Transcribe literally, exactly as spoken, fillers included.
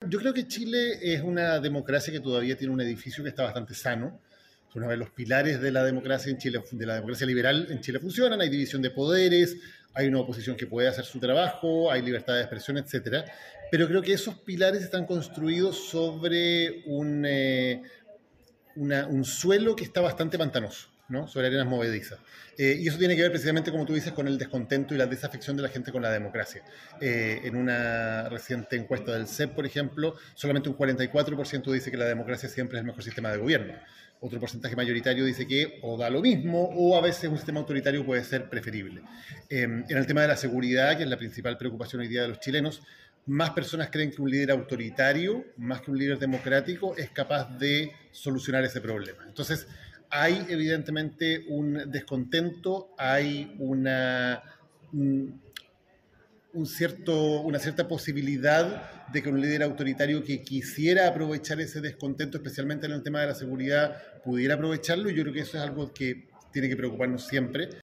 yo creo que Chile es una democracia que todavía tiene un edificio que está bastante sano. Una vez los pilares de la democracia en Chile, de la democracia liberal en Chile funcionan, hay división de poderes, hay una oposición que puede hacer su trabajo, hay libertad de expresión, etcétera. Pero creo que esos pilares están construidos sobre un, eh, una, un suelo que está bastante pantanoso, ¿no? Sobre arenas movedizas. Eh, y eso tiene que ver precisamente, como tú dices, con el descontento y la desafección de la gente con la democracia. Eh, en una reciente encuesta del C E P, por ejemplo, solamente un cuarenta y cuatro por ciento dice que la democracia siempre es el mejor sistema de gobierno. Otro porcentaje mayoritario dice que o da lo mismo o a veces un sistema autoritario puede ser preferible. Eh, en el tema de la seguridad, que es la principal preocupación hoy día de los chilenos, más personas creen que un líder autoritario, más que un líder democrático, es capaz de solucionar ese problema. Entonces, hay evidentemente un descontento, hay una, un, un cierto, una cierta posibilidad de que un líder autoritario que quisiera aprovechar ese descontento, especialmente en el tema de la seguridad, pudiera aprovecharlo, y yo creo que eso es algo que tiene que preocuparnos siempre.